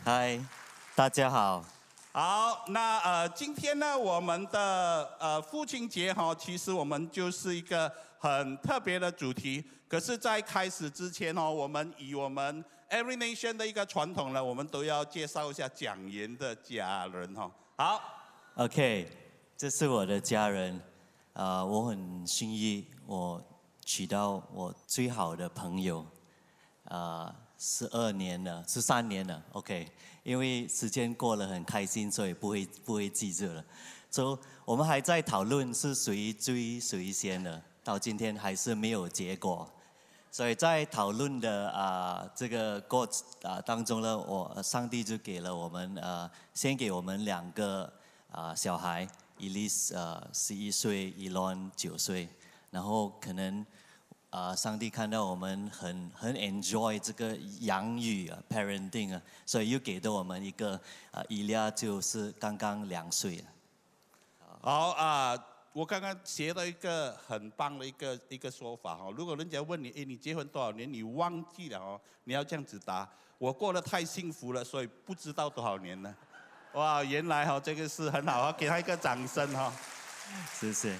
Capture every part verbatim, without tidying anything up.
嗨，大家好。 好，那呃，今天呢，我们的呃父亲节哈，其实我们就是一个很特别的主题。可是，在开始之前哦，我们以我们 Every Nation 的一个传统呢，我们都要介绍一下讲员的家人哈。好 ，OK， 这是我的家人，啊、呃，我很幸运，我娶到我最好的朋友，啊、呃，十二年了，十三年了 ，OK。因为时间过了很开心，所以不会不会记住了。所、so, 以我们还在讨论是谁追谁先的，到今天还是没有结果。所以在讨论的啊、呃、这个过啊、呃、当中呢，我上帝就给了我们呃先给我们两个啊、呃、小孩 ，Elise 呃十一岁 ，Elon 九岁，然后可能。啊、呃，上帝看到我们很很 enjoy 这个养育啊 parenting 啊，所以又给到我们一个啊，伊利亚就是刚刚两岁。 好啊、呃，我刚刚学了一个很棒的一个一个说法哈。如果人家问你，哎，你结婚多少年？你忘记了哦，你要这样子答：我过得太幸福了，所以不知道多少年了。哇，原来哈、哦、这个是很好，给他一个掌声哈、哦。 谢谢。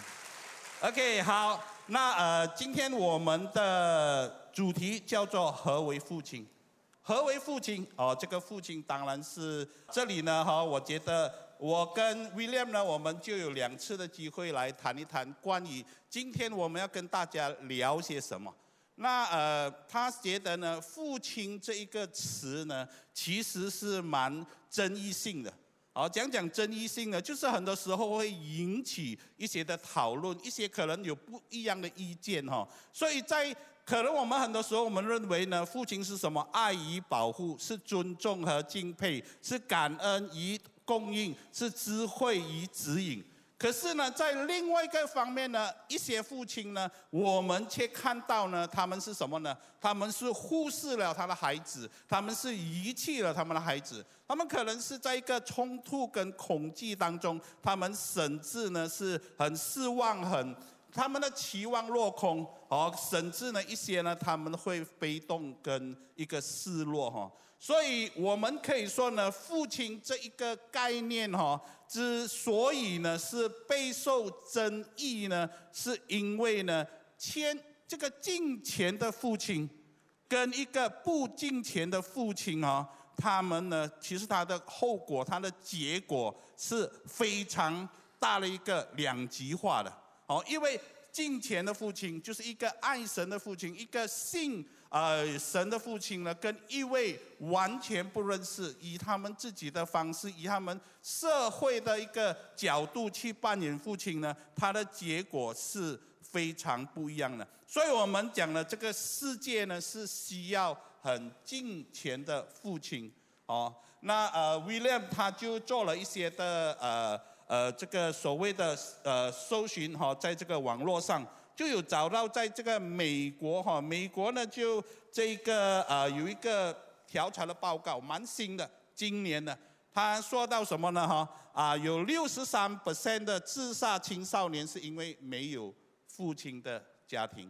OK， 好。那呃，今天我们的主题叫做何为父亲？何为父亲？哦，这个父亲当然是这里呢哈，我觉得我跟 William 呢，我们就有两次的机会来谈一谈关于今天我们要跟大家聊些什么。那呃，他觉得呢，父亲这一个词呢，其实是蛮争议性的。好，讲讲争议性呢，就是很多时候会引起一些的讨论，一些可能有不一样的意见哈。所以在可能我们很多时候我们认为呢，父亲是什么？爱与保护，是尊重和敬佩，是感恩与供应，是智慧与指引。可是呢，在另外一个方面呢，一些父亲呢，我们却看到呢，他们是什么呢？他们是忽视了他的孩子，他们是遗弃了他们的孩子，他们可能是在一个冲突跟恐惧当中，他们甚至呢是很失望，很他们的期望落空，哦，甚至呢一些呢他们会悲痛跟一个失落哈。所以我们可以说呢，父亲这一个概念哈，之所以呢是备受争议呢，是因为呢，欠这个敬虔的父亲，跟一个不敬虔的父亲啊，他们呢，其实他的后果，他的结果是非常大的一个两极化的。哦，因为敬虔的父亲就是一个爱神的父亲，一个信。呃，神的父亲呢，跟一位完全不认识，以他们自己的方式，以他们社会的一个角度去扮演父亲呢，他的结果是非常不一样的。所以我们讲了，这个世界呢是需要很敬虔的父亲哦。那呃 ，William 他就做了一些的呃呃这个所谓的呃搜寻哈、哦，在这个网络上。就有找到在这个美国哈，美国呢就这个呃有一个调查的报告，蛮新的，今年的，他说到什么呢哈啊有六十三 percent 的自杀青少年是因为没有父亲的家庭，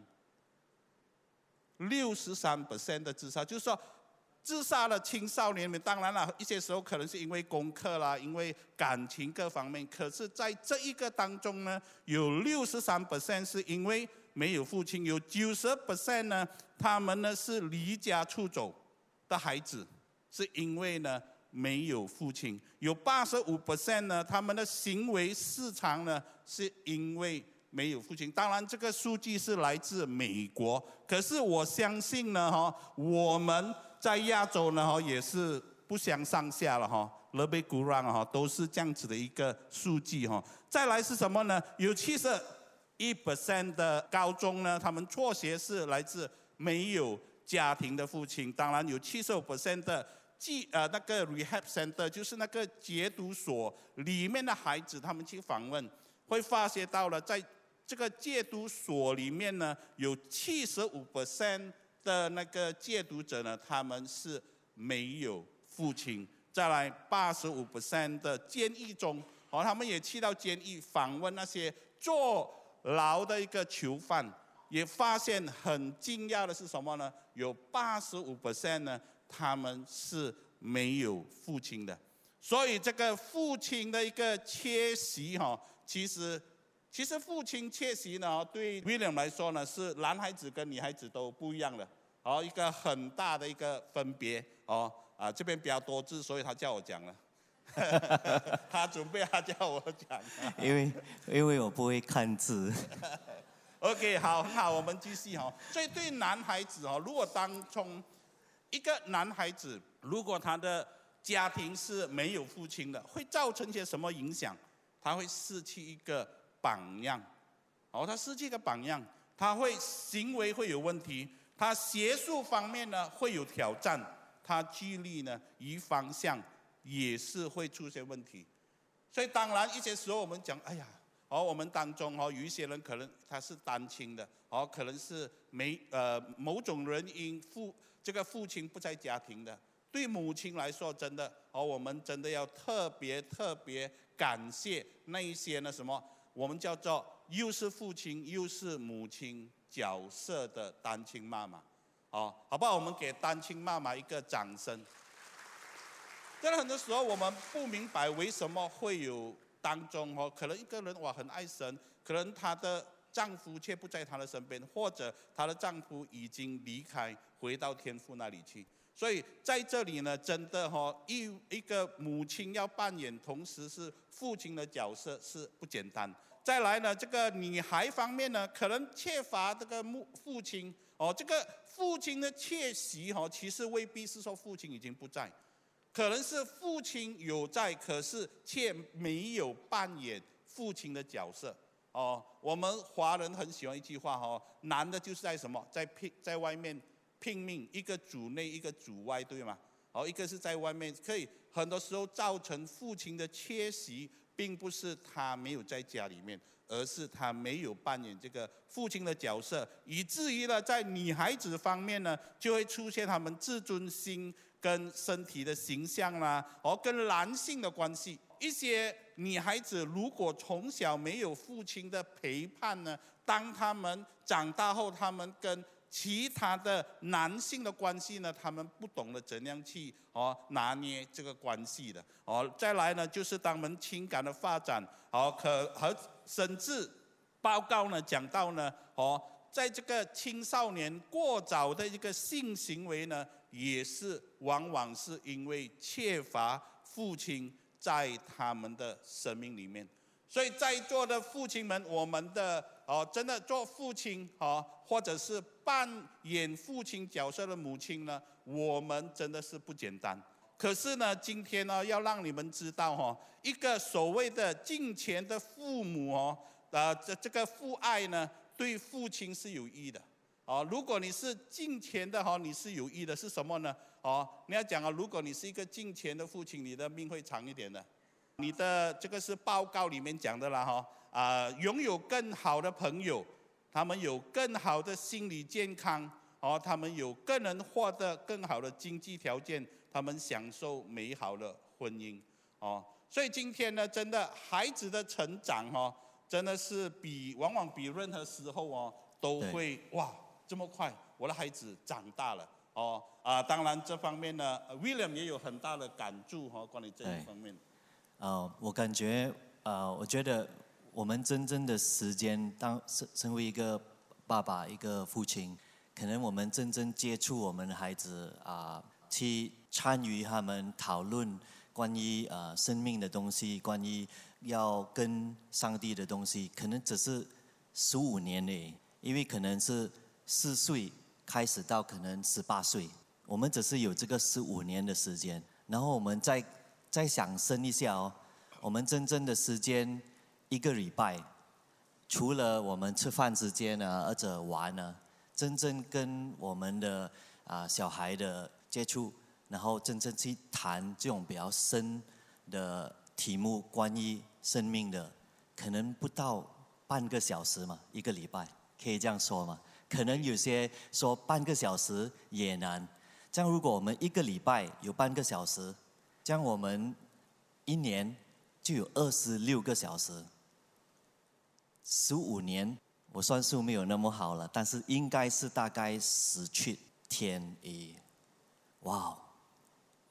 六十三 percent 的自杀，就是说。自杀的青少年们，当然了，一些时候可能是因为功课啦，因为感情各方面。可是，在这一个当中呢，有六十三 percent 是因为没有父亲，有九十 percent 呢，他们呢是离家出走的孩子，是因为呢没有父亲。有八十五 percent 呢，他们的行为失常呢，是因为没有父亲。当然，这个数据是来自美国，可是我相信呢，哈，我们。在亚洲呢，哈也是不相上下了哈，lebih kurang哈，都是这样子的一个数据哈。再来是什么呢？有七十一 percent 的高中呢，他们辍学是来自没有家庭的父亲。当然有七十五 percent 的寄呃那个 rehab center， 就是那个戒毒所里面的孩子，他们去访问，会发现到了在这个戒毒所里面呢，有七十五 percent。的那个戒毒者呢，他们是没有父亲。再来八十五 percent 的监狱中，哦，他们也去到监狱访问那些坐牢的一个囚犯，也发现很惊讶的是什么呢？有八十五 percent 呢，他们是没有父亲的。所以这个父亲的一个缺席哈，其实其实父亲缺席呢，对 William 来说呢，是男孩子跟女孩子都不一样的，哦，一个很大的一个分别哦。啊，这边比较多字，所以他叫我讲了。他准备他叫我讲。 因为因为我不会看字。 OK， 好，很好，我们继续哈。所以对男孩子哦，如果当中一个男孩子，如果他的家庭是没有父亲的，会造成些什么影响？他会失去一个榜样，哦，他失去一个榜样，他会行为会有问题，他学术方面呢会有挑战，他距离呢与方向也是会出现问题。所以当然一些时候我们讲，哎呀，哦，我们当中哦有一些人可能他是单亲的，哦，可能是没呃某种原因父这个父亲不在家庭的。对母亲来说，真的哦，我们真的要特别特别感谢那一些呢什么，我们叫做又是父亲又是母亲角色的单亲妈妈，哦，好不好？我们给单亲妈妈一个掌声。真的很多时候我们不明白为什么会有当中哦，可能一个人哇很爱神，可能她的丈夫却不在她的身边，或者她的丈夫已经离开，回到天父那里去。所以在这里呢，真的哈、哦，一一个母亲要扮演同时是父亲的角色是不简单。再来呢，这个女孩方面呢，可能缺乏这个母父亲哦，这个父亲的缺席哈、哦，其实未必是说父亲已经不在，可能是父亲有在，可是却没有扮演父亲的角色哦。我们华人很喜欢一句话哈、哦，男的就是在什么，在拼在外面。拼命，一个主内，一个主外，对吗？哦，一个是在外面，可以很多时候造成父亲的缺席，并不是他没有在家里面，而是他没有扮演这个父亲的角色，以至于呢，在女孩子方面呢，就会出现他们自尊心跟身体的形象啦，哦，跟男性的关系。一些女孩子如果从小没有父亲的陪伴呢，当他们长大后，他们跟其他的男性的关系呢，他们不懂得怎样去哦拿捏这个关系的哦。再来呢，就是他们情感的发展哦，可和甚至报告呢讲到呢哦，在这个青少年过早的一个性行为呢，也是往往是因为缺乏父亲在他们的生命里面。所以在座的父亲们，我们的哦，真的做父亲哦，或者是扮演父亲角色的母亲呢，我们真的是不简单。可是呢，今天呢，要让你们知道哦，一个所谓的敬虔的父母哦，呃，这这个父爱呢，对父亲是有益的。哦，如果你是敬虔的哈，你是有益的，是什么呢？哦，你要讲啊，如果你是一个敬虔的父亲，你的命会长一点的。你的这个是报告里面讲的啦哈，啊、呃，拥有更好的朋友，他们有更好的心理健康，哦，他们有更能获得更好的经济条件，他们享受美好的婚姻，哦，所以今天呢，真的孩子的成长哦，真的是比往往比任何时候哦都会哇这么快，我的孩子长大了哦啊、呃，当然这方面呢 ，William 也有很大的感触哈、哦，关于这一方面。 呃，我感觉，呃，我觉得我们真正的时间，当身身为一个爸爸、一个父亲，可能我们真正接触我们的孩子啊、呃，去参与他们讨论关于呃生命的东西，关于要跟上帝的东西，可能只是十五年诶，因为可能是四岁开始到可能十八岁，我们只是有这个十五年的时间，然后我们再。再想深一下哦，我们真正的时间一个礼拜，除了我们吃饭时间呢，或者玩呢，真正跟我们的啊、呃、小孩的接触，然后真正去谈这种比较深的题目，关于生命的，可能不到半个小时嘛，一个礼拜，可以这样说吗？可能有些说半个小时也难，这样如果我们一个礼拜有半个小时。这样我们一年就有二十六个小时，十五年我算数没有那么好了，但是应该是大概十七天诶，哇！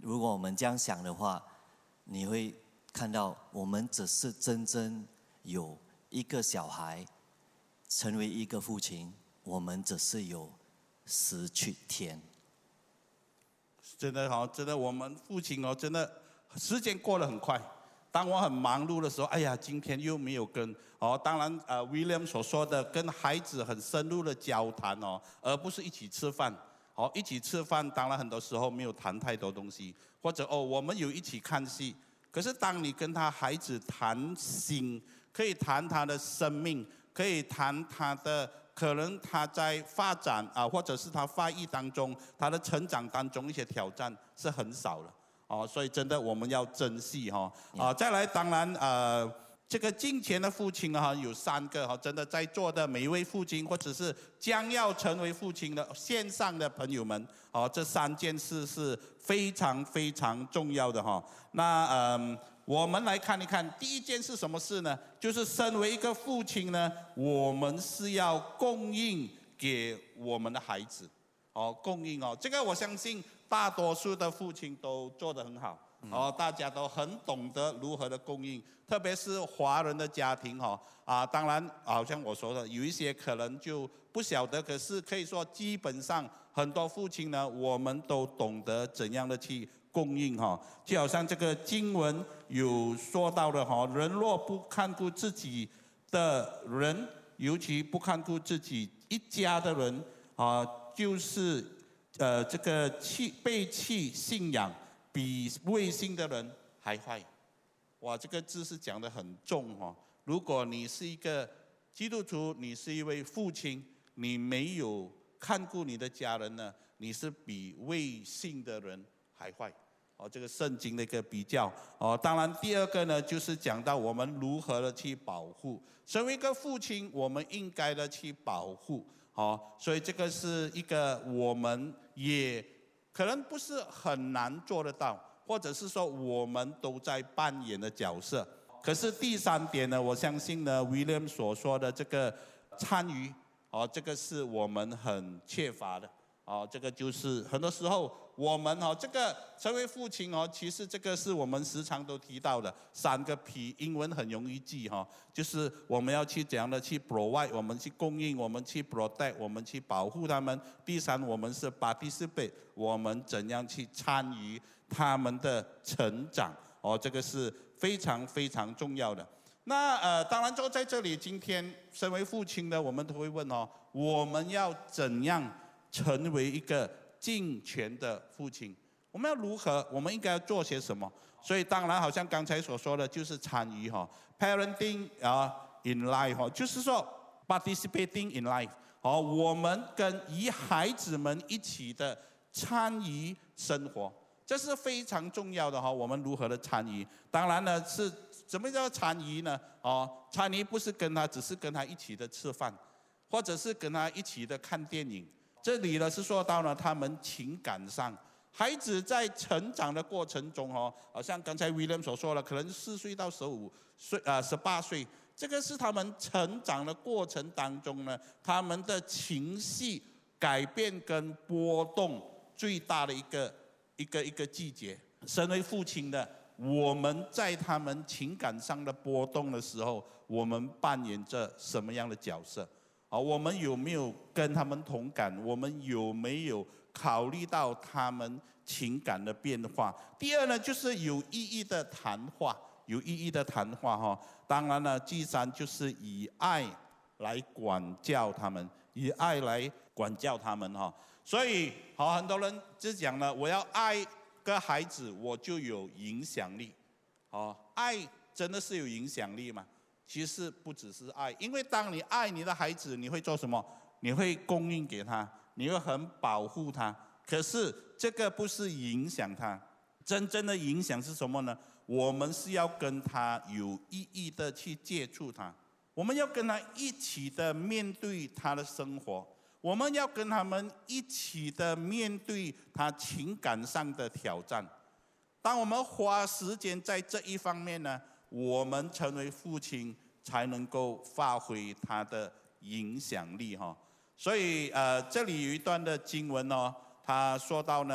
如果我们这样想的话，你会看到我们只是真正有一个小孩成为一个父亲，我们只是有十去天。 真的好，真的我们父亲哦，真的时间过得很快。当我很忙碌的时候，哎呀，今天又没有跟哦，当然呃 ，William 所说的跟孩子很深入的交谈哦，而不是一起吃饭。哦，一起吃饭，当然很多时候没有谈太多东西，或者哦，我们有一起看戏。可是当你跟他孩子谈心，可以谈他的生命，可以谈他的可能他在发展啊，或者是他发育当中，他的成长当中一些挑战是很少了。哦，所以真的我们要珍惜哈、哦。啊，再来，当然呃。这个金钱的父亲啊，有三个哈，真的在座的每一位父亲，或者是将要成为父亲的线上的朋友们，哦，这三件事是非常非常重要的哈。那嗯，我们来看一看，第一件是什么事呢？就是身为一个父亲呢，我们是要供应给我们的孩子，哦，供应哦，这个我相信大多数的父亲都做得很好。哦，大家都很懂得如何的供应，特别是华人的家庭哈啊，当然好像我说的，有一些可能就不晓得，可是可以说基本上很多父亲呢，我们都懂得怎样的去供应哈，就好像这个经文有说到的哈，人若不看顾自己的人，尤其不看顾自己一家的人啊，就是呃这个弃背弃信仰。比未信的人还坏，哇！这个字是讲得很重哦。如果你是一个基督徒，你是一位父亲，你没有看顾你的家人呢，你是比未信的人还坏。哦，这个圣经的一个比较哦。当然，第二个呢，就是讲到我们如何的去保护。身为一个父亲，我们应该的去保护。哦，所以这个是一个我们也。可能不是很难做得到，或者是说我们都在扮演的角色。可是第三点呢，我相信呢 ，William 所说的这个参与，哦，这个是我们很缺乏的。哦，这个就是很多时候我们哦，这个成为父亲哦，其实这个是我们时常都提到的三个 P， 英文很容易记哈、哦，就是我们要去怎样的去 provide， 我们去供应，我们去 protect， 我们去保护他们。第三，我们是 participate， 我们怎样去参与他们的成长。哦，这个是非常非常重要的。那呃，当然就在这里，今天身为父亲的，我们都会问哦，我们要怎样成为一个尽全的父亲？我们要如何？我们应该要做些什么？所以当然，好像刚才所说的，就是参与哈 ，parenting 啊 in life 哈，就是说 participating in life。好，我们跟与孩子们一起的参与生活，这是非常重要的哈。我们如何的参与？当然呢，是怎么叫参与呢？哦，参与不是跟他，只是跟他一起的吃饭，或者是跟他一起的看电影。这里呢是说到了他们情感上，孩子在成长的过程中哦，好像刚才 William 所说的，可能四岁到十五岁啊，十八岁，这个是他们成长的过程当中呢，他们的情绪改变跟波动最大的一个一个一个季节。身为父亲的，我们在他们情感上的波动的时候，我们扮演着什么样的角色？啊，我们有没有跟他们同感？我们有没有考虑到他们情感的变化？第二呢，就是有意义的谈话，有意义的谈话哈。当然了，第三就是以爱来管教他们，以爱来管教他们哈。所以，好，很多人就讲了，我要爱个孩子，我就有影响力。哦，爱真的是有影响力吗？其实不只是爱，因为当你爱你的孩子，你会做什么？你会供应给他，你会很保护他。可是这个不是影响他，真正的影响是什么呢？我们是要跟他有意义的去接触他，我们要跟他一起的面对他的生活，我们要跟他们一起的面对他情感上的挑战。当我们花时间在这一方面呢，我们成为父亲才能够发挥他的影响力哈。所以呃，这里有一段的经文哦，他说到呢，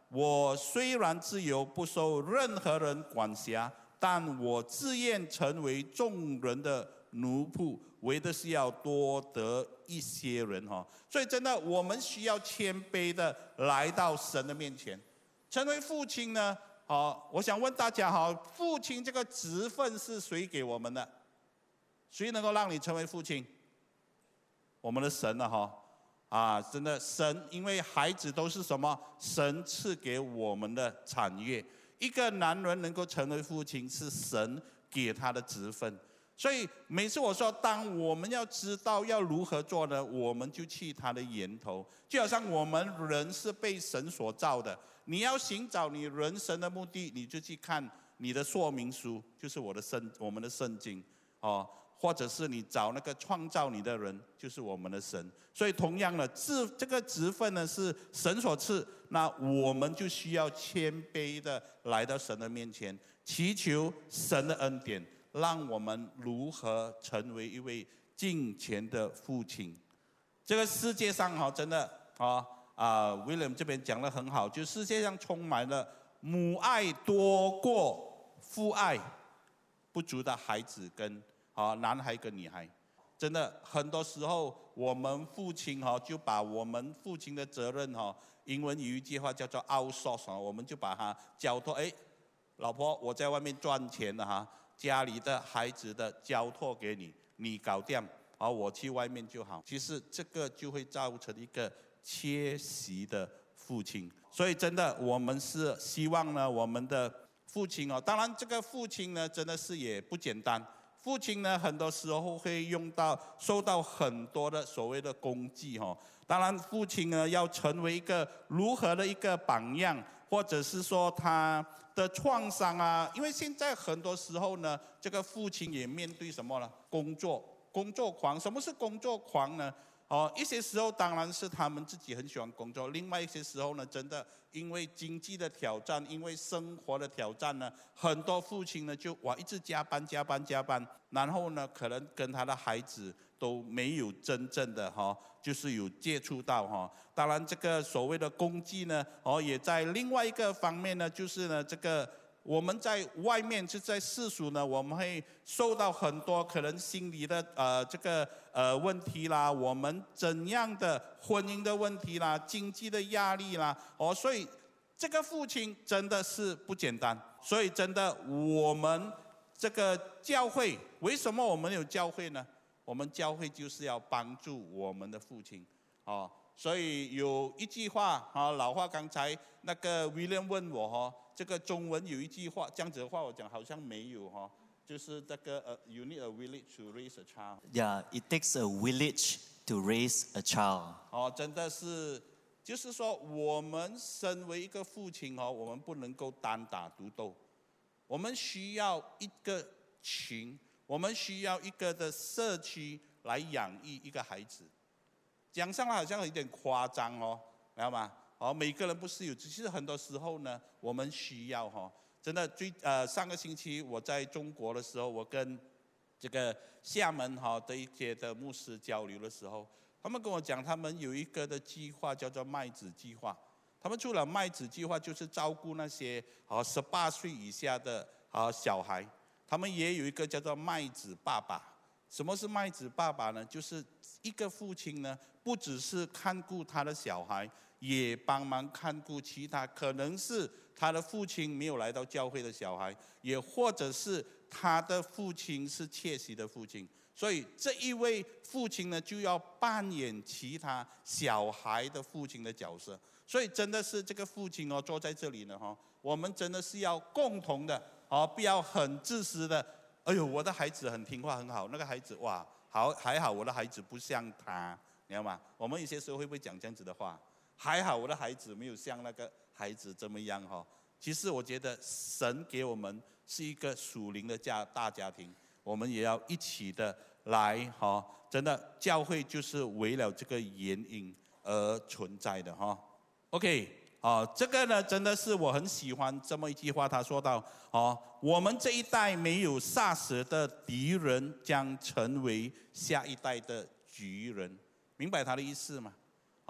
我虽然自由，不受任何人管辖，但我自愿成为众人的奴仆，为的是要多得一些人哈。所以真的，我们需要谦卑的来到神的面前，成为父亲呢。好，我想问大家哈，父亲这个职分是谁给我们的？谁能够让你成为父亲？我们的神了哈。啊，真的神，因为孩子都是什么？神赐给我们的产业。一个男人能够成为父亲，是神给他的职分。所以每次我说，当我们要知道要如何做呢，我们就去他的源头。就好像我们人是被神所造的，你要寻找你人生的目的，你就去看你的说明书，就是我的圣，我们的圣经哦。或者是你找那个创造你的人，就是我们的神。所以同样的，这这个职分呢是神所赐，那我们就需要谦卑的来到神的面前，祈求神的恩典，让我们如何成为一位敬虔的父亲。这个世界上哈，真的啊啊 ，William 这边讲得很好，就世界上充满了母爱多过父爱不足的孩子跟。啊，男孩跟女孩，真的很多时候我们父亲哈就把我们父亲的责任哈，英文有一句话叫做 outsource， 我们就把它交托，哎，老婆我在外面赚钱了哈，家里的孩子的交托给你，你搞定，好我去外面就好。其实这个就会造成一个缺席的父亲，所以真的我们是希望呢，我们的父亲哦，当然这个父亲呢真的是也不简单。父亲呢，很多时候会用到、受到很多的所谓的功绩哈。当然，父亲呢要成为一个如何的一个榜样，或者是说他的创伤啊。因为现在很多时候呢，这个父亲也面对什么呢？工作，工作狂。什么是工作狂呢？哦，一些时候当然是他们自己很喜欢工作，另外一些时候呢，真的因为经济的挑战，因为生活的挑战呢，很多父亲呢就哇一直加班加班加班，然后呢可能跟他的孩子都没有真正的哈、哦，就是有接触到哈、哦。当然这个所谓的功绩呢，哦也在另外一个方面呢，就是呢这个。我们在外面就在世俗呢，我们会受到很多可能心理的呃这个呃问题啦，我们怎样的婚姻的问题啦，经济的压力啦，哦，所以这个父亲真的是不简单。所以真的，我们这个教会为什么我们有教会呢？我们教会就是要帮助我们的父亲，哦。所以有一句话啊，老话刚才那个 William 问我哈，这个中文有一句话这样子的话，我讲好像没有哈，就是这个呃 ，you need a village to raise a child. Yeah, it takes a village to raise a child. 哦，真的是，就是说我们身为一个父亲哦，我们不能够单打独斗，我们需要一个群，我们需要一个的社区来养育一个孩子。讲上来好像有点夸张哦，知道吗？哦，每个人不是有，其实很多时候呢，我们需要哈、哦，真的最呃上个星期我在中国的时候，我跟这个厦门哈的一些的牧师交流的时候，他们跟我讲，他们有一个的计划叫做麦子计划。他们除了麦子计划，就是照顾那些啊十八岁以下的啊小孩，他们也有一个叫做麦子爸爸。什么是麦子爸爸呢？就是一个父亲呢，不只是看顾他的小孩，也帮忙看顾其他可能是他的父亲没有来到教会的小孩，也或者是他的父亲是缺席的父亲。所以这一位父亲呢，就要扮演其他小孩的父亲的角色。所以真的是这个父亲哦，坐在这里呢哈，我们真的是要共同的哦，不要很自私的。哎呦，我的孩子很听话很好，那个孩子哇，好还好，我的孩子不像他，你知道吗？我们有些时候会不会讲这样子的话？还好我的孩子没有像那个孩子这么样哈。其实我觉得神给我们是一个属灵的家大家庭，我们也要一起的来哈。真的，教会就是为了这个原因而存在的哈。OK。哦，这个呢，真的是我很喜欢这么一句话。他说到：“哦，我们这一代没有杀死的敌人，将成为下一代的巨人。”明白他的意思吗？哦，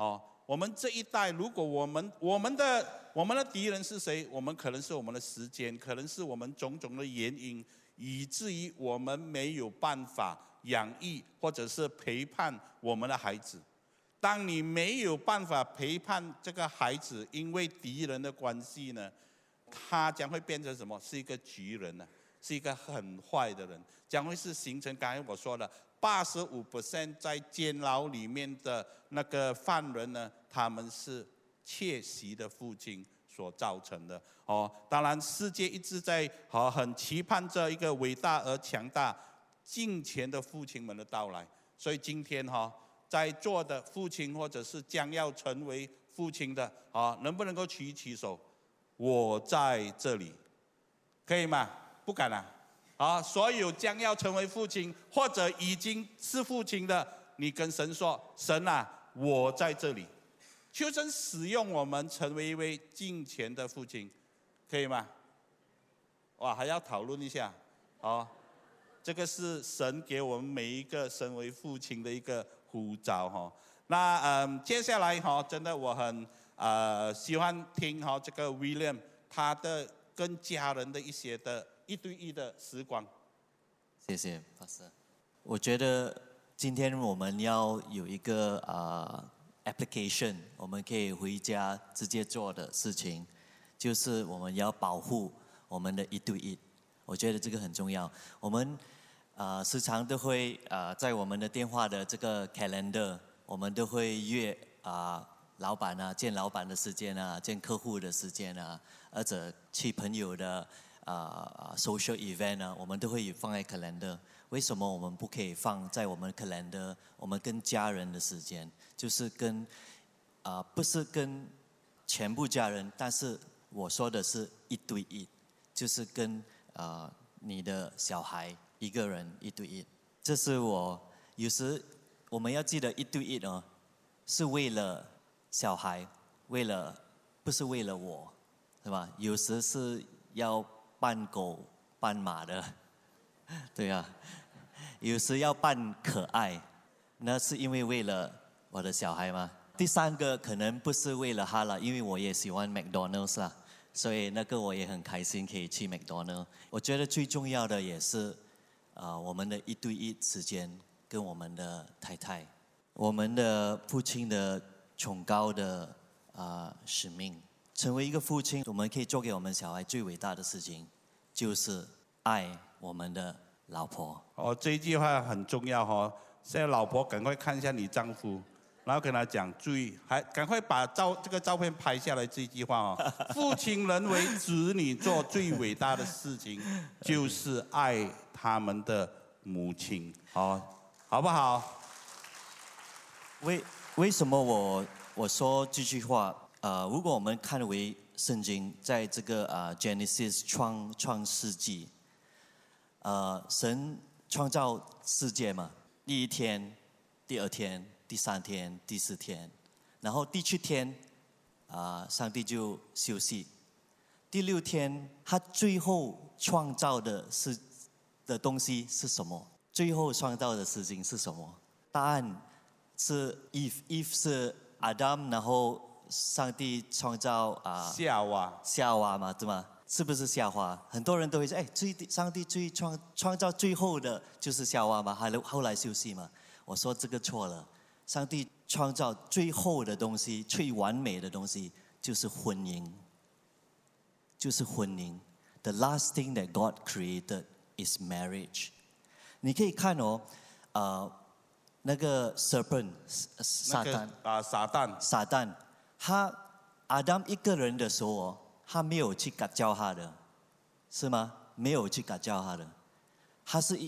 我们这一代，如果我们我们的我们的敌人是谁？我们可能是我们的时间，可能是我们种种的原因，以至于我们没有办法养育或者是陪伴我们的孩子。当你没有办法陪伴这个孩子，因为敌人的关系呢，他将会变成什么？是一个局人呢，是一个很坏的人，将会是形成刚才我说的八十五 percent 在监牢里面的那个犯人呢，他们是窃袭的父亲所造成的。哦，当然世界一直在好很期盼着一个伟大而强大、敬虔的父亲们的到来。所以今天哈、哦，在座的父亲或者是将要成为父亲的啊，能不能够举起手？我在这里，可以吗？不敢啊！啊，所有将要成为父亲或者已经是父亲的，你跟神说：神啊，我在这里。求神使用我们，成为一位敬虔的父亲，可以吗？哇，还要讨论一下，哦，这个是神给我们每一个身为父亲的一个呼召哈、哦。那嗯，接下来哈、哦，真的我很呃喜欢听哈、哦、这个 William 他的跟家人的一些的一对一的时光。 谢谢法师。我觉得今天我们要有一个啊、呃、application， 我们可以回家直接做的事情，就是我们要保护我们的一对一。我觉得这个很重要。我们啊、呃、时常都会啊、呃、在我们的电话的这个 calendar， 我们都会约啊、呃、老板啊见老板的时间啊，见客户的时间啊，或者去朋友的啊、呃、social event 啊，我们都会放在 calendar。为什么我们不可以放在我们 calendar？ 我们跟家人的时间，就是跟啊、呃、不是跟全部家人，但是我说的是一对一，就是跟啊、呃、你的小孩一个人一对一。这是我有时我们要记得一对一呢，是为了小孩，为了不是为了我，是吧？有时是要扮狗扮马的，对啊，有时要扮可爱，那是因为为了我的小孩吗？第三个可能不是为了他了，因为我也喜欢 McDonald's 啦，所以那个我也很开心可以去 McDonald's。我觉得最重要的也是啊、呃，我们的一对一时间跟我们的太太，我们的父亲的崇高的啊、呃、使命。成为一个父亲，我们可以做给我们小孩最伟大的事情，就是爱我们的老婆。 哦，这一句话很重要哦。现在老婆赶快看一下你丈夫，然后跟他讲，注意，还赶快把照这个照片拍下来。这句话哦，父亲能为子女做最伟大的事情，就是爱他们的母亲。哦，好不好？ 为为什么我我说这句话？呃，如果我们看回圣经，在这个啊、呃、Genesis 创创世纪，呃，神创造世界嘛，第一天、第二天、第三天、第四天，然后第七天啊、呃，上帝就休息。第六天，他最后创造的是的东西是什么？最后创造的事情是什么？答案是 Eve，Eve 是 Adam， 然后上帝创造啊、呃、 夏娃， 夏娃嘛，对吗？是不是夏娃？很多人都会说，哎，最上帝最创创造最后的就是夏娃嘛，还后来休息嘛。我说这个错了，上帝创造最后的东西，最完美的东西就是婚姻，就是婚姻。The last thing that God created is marriage。你可以看哦，呃，那个 serpent 撒旦啊，撒旦， 撒旦。他亚当一个人的时候哦，他没有去赶教他的，是吗？没有去赶教他的，他是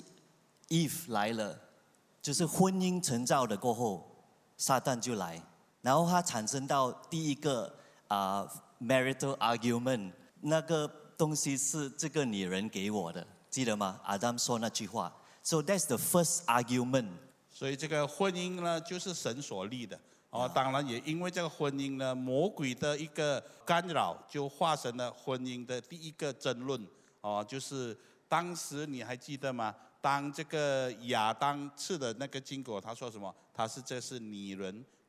Eve 来了，就是婚姻成造的过后，撒旦就来，然后他产生到第一个啊、呃、marital argument， 那个东西是这个女人给我的，记得吗？亚当说那句话 ，So that's the first argument。 所以这个婚姻呢，就是神所立的。哦，当然也因为这个婚姻呢，魔鬼的一个干扰，就化成了婚姻的第一个争论。哦，就是当时你还记得吗？当这个亚当吃的那个禁果，他说什么？他是这是女人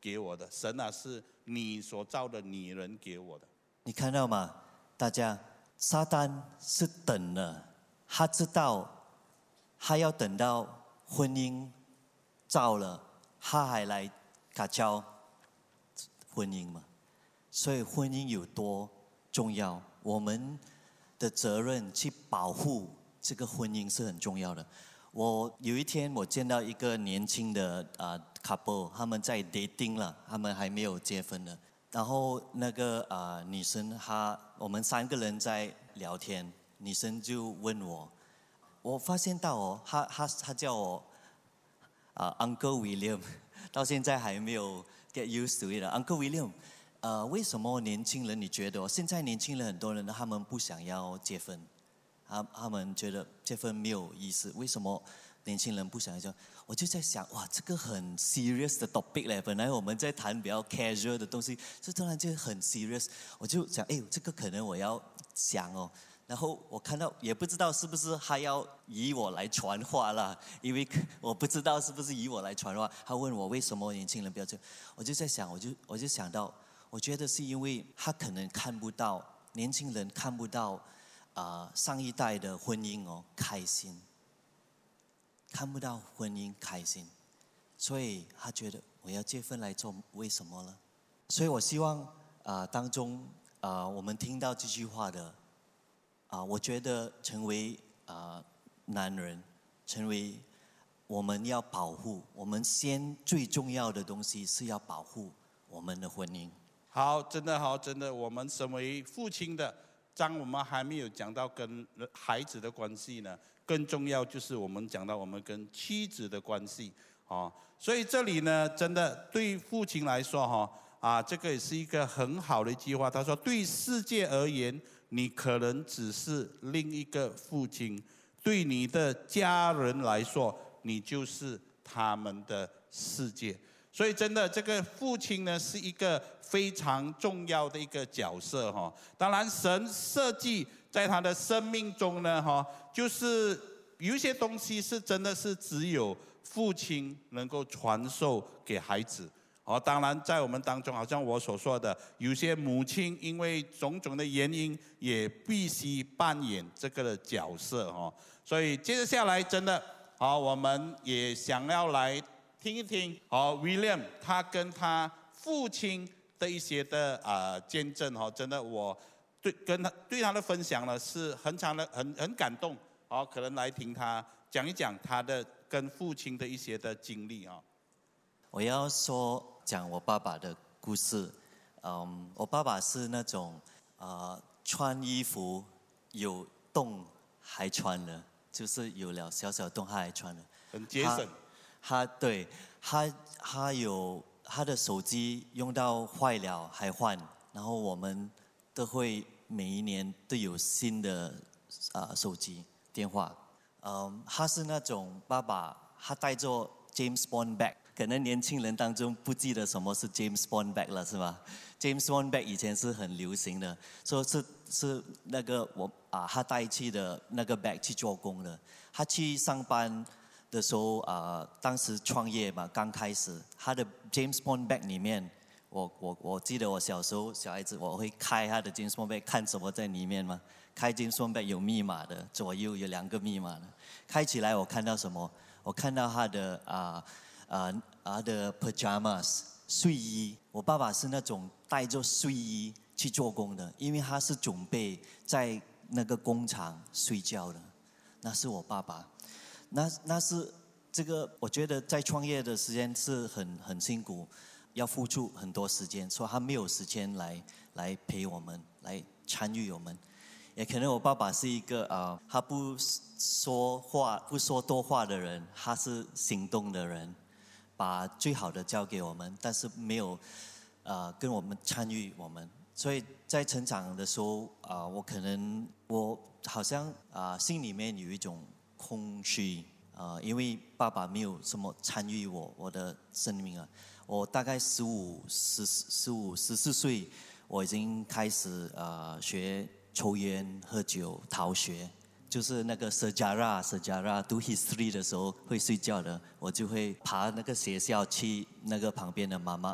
给我的，神啊，是你所造的女人给我的。 你看到吗？大家，撒旦是等了，他知道，他要等到婚姻造了，他还来打交婚姻嘛。所以婚姻有多重要，我们的责任去保护这个婚姻是很重要的。我有一天我见到一个年轻的啊、呃、couple， 他们在 dating 了，他们还没有结婚呢。然后那个啊、呃、女生她，我们三个人在聊天，女生就问我，我发现到哦，她她她叫我啊、呃、Uncle William， 到现在还没有 get used to it。 Uncle William， 呃，为什么年轻人你觉得、哦、现在年轻人很多人他们不想要结婚？他他们觉得结婚没有意思，为什么年轻人不想要？我就在想，哇，这个很 serious 的 topic 嘞。本来我们在谈比较 casual 的东西，这突然间很 serious。我就想，哎，这个可能我要想哦。然后我看到，也不知道是不是他要以我来传话啦，因为我不知道是不是以我来传话。他问我为什么年轻人不要结婚，我就在想，我就我就想到，我觉得是因为他可能看不到年轻人看不到。啊、呃，上一代的婚姻哦，开心，看不到婚姻开心，所以他觉得我要结婚来做，为什么呢？所以我希望啊、呃，当中啊、呃，我们听到这句话的啊、呃，我觉得成为啊、呃、男人，成为我们要保护，我们先最重要的东西是要保护我们的婚姻。 好，真的好，真的，我们身为父亲的。当我们还没有讲到跟孩子的关系呢，更重要就是我们讲到我们跟妻子的关系哦。所以这里呢，真的对父亲来说哈啊，这个也是一个很好的一句话。他说，对世界而言，你可能只是另一个父亲；对你的家人来说，你就是他们的世界。所以真的，这个父亲呢，是一个非常重要的一个角色哈。当然，神设计在他的生命中呢，哈，就是有一些东西是真的是只有父亲能够传授给孩子。哦，当然，在我们当中，好像我所说的，有些母亲因为种种的原因，也必须扮演这个的角色哈。所以接着下来，真的，好，我们也想要来。听一听，哦 ，William 他跟他父亲的一些的啊、呃、见证哈，真的我对跟他对他的分享呢是很长的很很感动，哦，可能来听他讲一讲他的跟父亲的一些的经历啊。 我要说讲我爸爸的故事，嗯，我爸爸是那种呃穿衣服有洞还穿了，就是有了小小洞他还穿了， 很节省。 他对他他有他的手机用到坏了还换，然后我们都会每一年都有新的啊、呃、手机电话。嗯，他是那种爸爸，他带着 James Bond bag， 可能年轻人当中不记得什么是 James Bond bag 了，是吧 ？James Bond bag 以前是很流行的，说是是那个我啊他带去的那个 bag 去做工的，他去上班。的时候啊、呃，当时创业嘛，刚开始，他的 James Bond bag 里面，我我我记得我小时候小孩子，我会开他的 James Bond bag 看什么在里面吗？开 James Bond bag 有密码的，左右有两个密码的。开起来我看到什么？我看到他的啊啊他的 pajamas 睡衣。我爸爸是那种带着睡衣去做工的，因为他是准备在那个工厂睡觉的。那是我爸爸。那那是这个，我觉得在创业的时间是很很辛苦，要付出很多时间，所以他没有时间来来陪我们，来参与我们。也可能我爸爸是一个啊、呃，他不说话不说多话的人，他是行动的人，把最好的交给我们，但是没有呃跟我们参与我们。所以在成长的时候啊、呃，我可能我好像啊、呃、心里面有一种。空虚啊、呃，因为爸爸没有什么参与我我的生命啊。我大概十五、十十五、十四岁，我已经开始呃学抽烟、喝酒、逃学。就是那个 sejarah sejarah 读 history 的时候会睡觉的，我就会爬那个学校去那个旁边的妈妈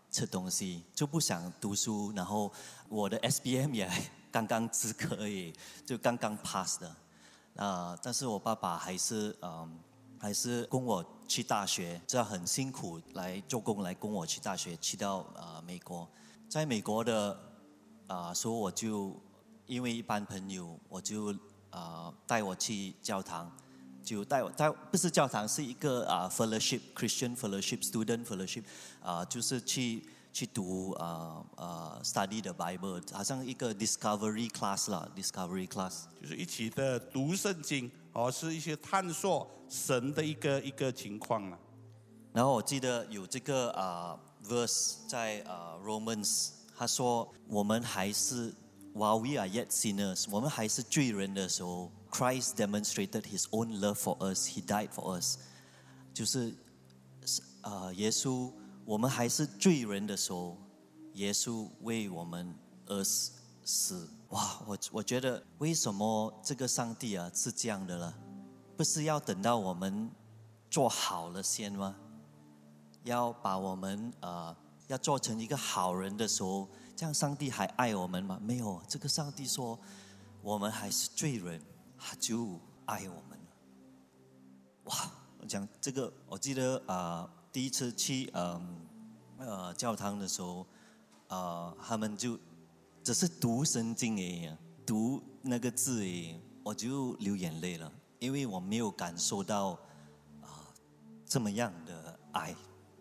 吃东西，就不想读书，然后我的 S B M 也刚刚资格而已，就刚刚 pass 的，啊、呃，但是我爸爸还是嗯、呃，还是供我去大学，这样很辛苦来做工来供我去大学，去到呃美国，在美国的啊、呃，时候我就因为一般朋友，我就啊、呃、带我去教堂。就带我带不是教堂，是一个啊、uh, fellowship Christian fellowship student fellowship 啊、uh, 就是去去读啊啊、uh, uh, study the Bible， 好像一个 discovery class 啦 discovery class， 就是一起的读圣经哦，是一些探索神的一个一个情况啊。 然后我记得有这个啊、uh, verse 在啊、uh, Romans， 他说我们还是 while we are yet sinners， 我们还是罪人的时候。Christ demonstrated His own love for us. He died for us. 就是，呃，耶稣，我们还是罪人的时候，耶稣为我们而死。哇，我我觉得为什么这个上帝啊是这样的呢？不是要等到我们做好了先吗？要把我们呃要做成一个好人的时候，这样上帝还爱我们吗？没有，这个上帝说我们还是罪人。他就爱我们了，哇！我讲这个，我记得啊、呃，第一次去呃呃教堂的时候，呃，他们就只是读圣经而已，读那个字而已，我就流眼泪了，因为我没有感受到啊、呃、这么样的爱，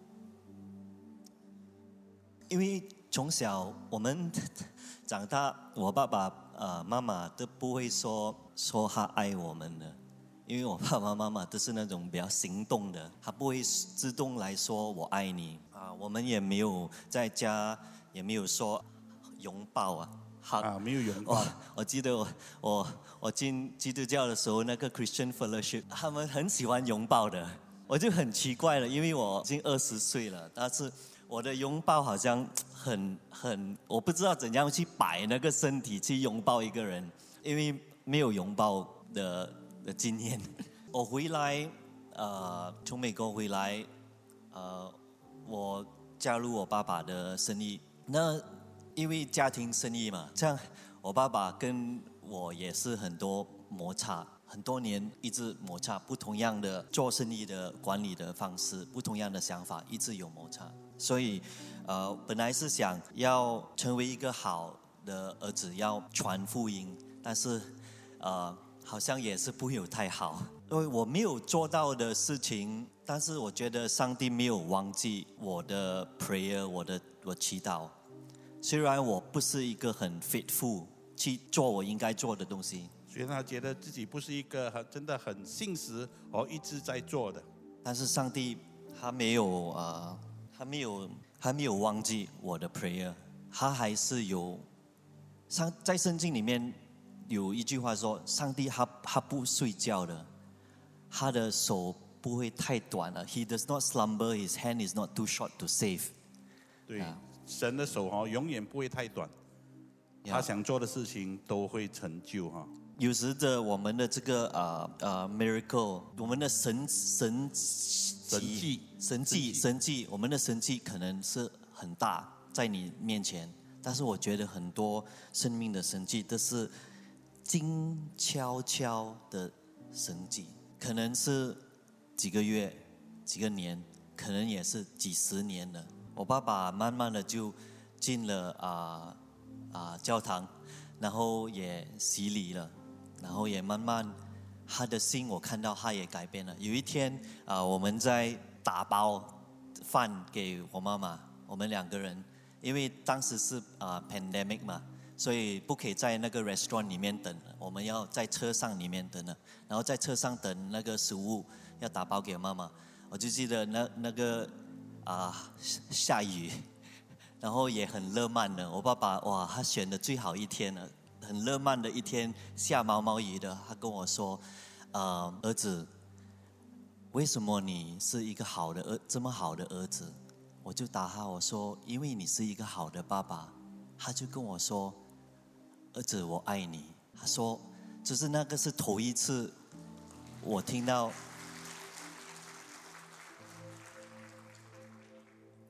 因为从小我们长大，我爸爸呃妈妈都不会说。说他爱我们的，因为我爸爸妈妈都是那种比较行动的，他不会自动来说我爱你啊。我们也没有在家也没有说拥抱啊， 啊，没有拥抱。 我, 我记得我我我进基督教的时候，那个 Christian Fellowship 他们很喜欢拥抱的，我就很奇怪了，因为我已经二十岁了，但是我的拥抱好像很很，我不知道怎样去摆那个身体去拥抱一个人，因为。没有拥抱的的经验。我回来，呃，从美国回来，呃，我加入我爸爸的生意。那因为家庭生意嘛，这样我爸爸跟我也是很多摩擦，很多年一直摩擦，不同样的做生意的管理的方式，不同样的想法，一直有摩擦。所以，呃，本来是想要成为一个好的儿子，要传福音，但是。呃，好像也是不会有太好，因为我没有做到的事情，但是我觉得上帝没有忘记我的 prayer， 我的我祈祷。虽然我不是一个很 faithful 去做我应该做的东西， 所以他觉得自己不是一个很真的很信实而一直在做的， 但是上帝他没有呃，他没有他没有忘记我的 prayer， 他还是有上在圣经里面。有一句话说，上帝他他不睡觉的，他的手不会太短了。He does not slumber, his hand is not too short to save。 对，啊、神的手哈永远不会太短，他想做的事情都会成就哈。 有时的我们的这个呃呃 miracle， 我们的神神神迹神迹神迹，我们的神迹可能是很大在你面前，但是我觉得很多生命的神迹都是。静悄悄的神迹，可能是几个月、几个年，可能也是几十年了。我爸爸慢慢的就进了啊啊、呃呃、教堂，然后也洗礼了，然后也慢慢他的心我看到他也改变了。有一天啊、呃，我们在打包饭给我妈妈，我们两个人，因为当时是啊、呃、pandemic 嘛。所以不可以在那个 restaurant 里面等，我们要在车上里面等了。然后在车上等那个食物要打包给妈妈。我就记得那那个啊下雨，然后也很浪漫的。我爸爸哇，他选的最好一天了，很浪漫的一天，下毛毛雨的。他跟我说，呃，儿子，为什么你是一个好的儿，这么好的儿子？我就答他，我说，因为你是一个好的爸爸。他就跟我说。儿子，我爱你。他说，就是那个是头一次，我听到，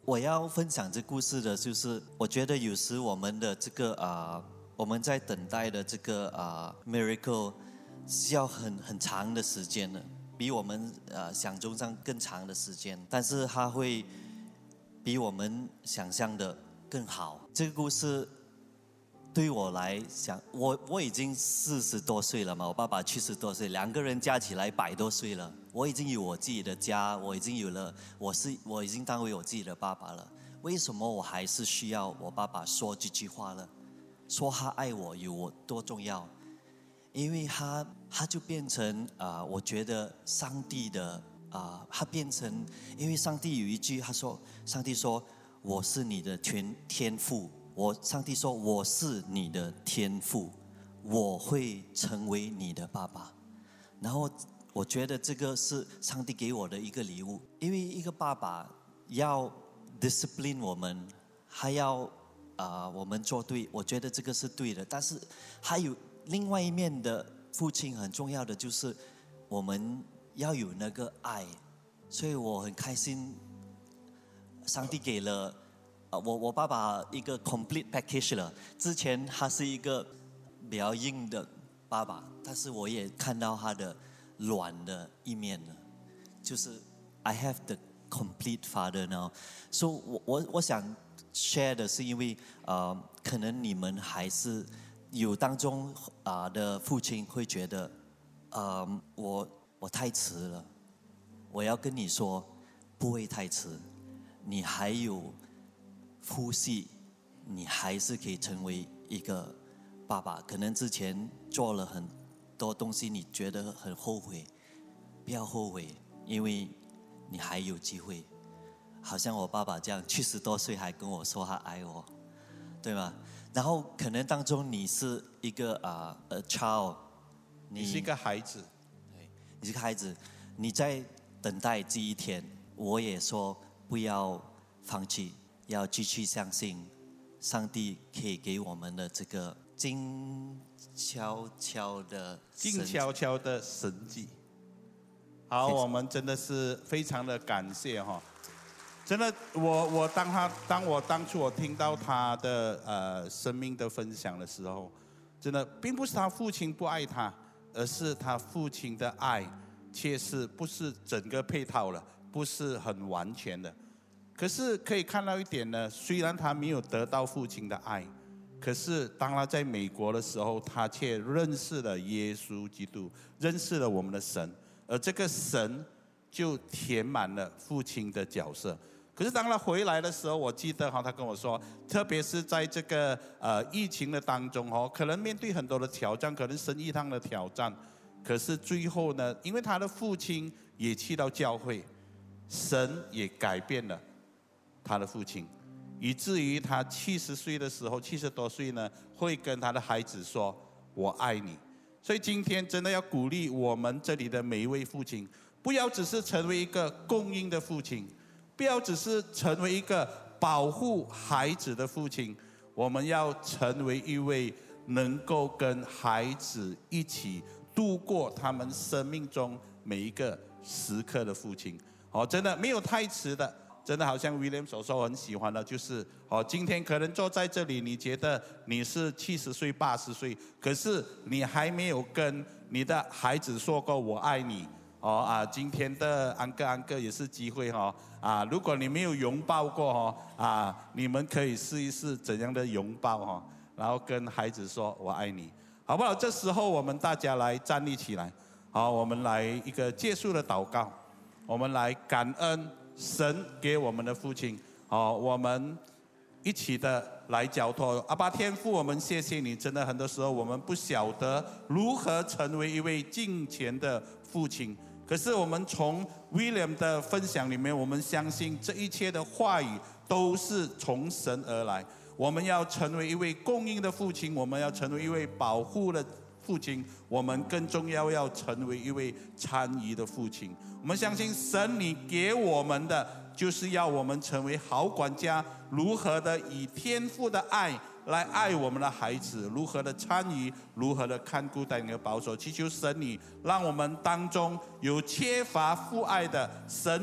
我要分享这故事的就是，我觉得有时我们的这个啊、呃，我们在等待的这个啊、呃、miracle 是要很很长的时间的，比我们呃想象中更长的时间，但是它会比我们想象的更好。这个故事对我来讲，我我已经四十多岁了嘛，我爸爸七十多岁，两个人加起来百多岁了。我已经有我自己的家，我已经有了，我是我已经当为我自己的爸爸了。为什么我还是需要我爸爸说这句话呢？说他爱我有我多重要？因为他他就变成啊、呃，我觉得上帝的啊、呃，他变成，因为上帝有一句他说，上帝说我是你的全天父。我上帝说我是你的天父，我会成为你的爸爸。然后我觉得这个是上帝给我的一个礼物，因为一个爸爸要 discipline 我们，还要啊、呃、我们做对，我觉得这个是对的。但是还有另外一面的父亲很重要的就是我们要有那个爱，所以我很开心，上帝给了。我我爸爸一个 complete package 了。之前他是一个比较硬的爸爸，但是我也看到他的软的一面了，就是 I have the complete father now。所以我我我想 share 的是因为呃，可能你们还是有当中啊、呃、的父亲会觉得，呃，我我太迟了。我要跟你说，不会太迟，你还有。呼吸，你还是可以成为一个爸爸。可能之前做了很多东西，你觉得很后悔，不要后悔，因为你还有机会。好像我爸爸这样，七十多岁还跟我说他爱我，对吗？然后可能当中你是一个啊呃 child， 你是一个孩子， 对，你是个孩子，你在等待这一天。我也说不要放弃。要继续相信，上帝可以给我们的这个静悄悄的静悄悄的神迹。好，我们真的是非常的感谢哈。真的，我我当他当我当初我听到他的呃生命的分享的时候，真的并不是他父亲不爱他，而是他父亲的爱却是不是整个配套了，不是很完全的。可是可以看到一点呢，虽然他没有得到父亲的爱，可是当他在美国的时候，他却认识了耶稣基督，认识了我们的神，而这个神就填满了父亲的角色。可是当他回来的时候，我记得哈，他跟我说，特别是在这个呃疫情的当中哦，可能面对很多的挑战，可能生意上的挑战，可是最后呢，因为他的父亲也去到教会，神也改变了他的父亲，以至于他七十岁的时候，七十多岁呢，会跟他的孩子说：“我爱你。”所以今天真的要鼓励我们这里的每一位父亲，不要只是成为一个供应的父亲，不要只是成为一个保护孩子的父亲，我们要成为一位能够跟孩子一起度过他们生命中每一个时刻的父亲。哦，真的没有太迟的。真的好像 William 所说，我很喜欢的，就是哦，今天可能坐在这里，你觉得你是七十岁、八十岁，可是你还没有跟你的孩子说过我爱你哦啊！今天的安哥安哥也是机会哈、哦、啊！如果你没有拥抱过哈、哦、啊，你们可以试一试怎样的拥抱哈、哦，然后跟孩子说我爱你，好不好？这时候我们大家来站立起来，好，我们来一个结束的祷告，我们来感恩神给我们的父亲，好，我们一起的来交托。阿爸天父，我们谢谢你。真的很多时候我们不晓得如何成为一位敬虔的父亲，可是我们从 William 的分享里面，我们相信这一切的话语都是从神而来。我们要成为一位供应的父亲，我们要成为一位保护的父亲，我们更重要要成为一位参与的父亲。我们相信神你给我们的就是要我们成为好管家，如何的以天父的爱来爱我们的孩子，如何的参与，如何的看顾带领和保守。祈求神你让我们当中有缺乏父爱的，神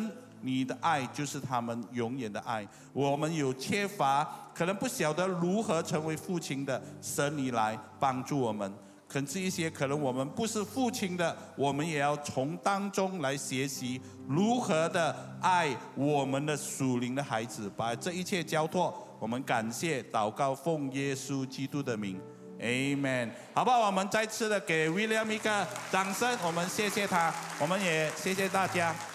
你的爱就是他们永远的爱。我们有缺乏，可能不晓得如何成为父亲的，神你来帮助我们。可是一些可能我们不是父亲的，我们也要从当中来学习如何的爱我们的属灵的孩子，把这一切交托。我们感谢祷告，奉耶稣基督的名 ，Amen。好不好？我们再次的给 William 一个掌声，我们谢谢他，我们也谢谢大家。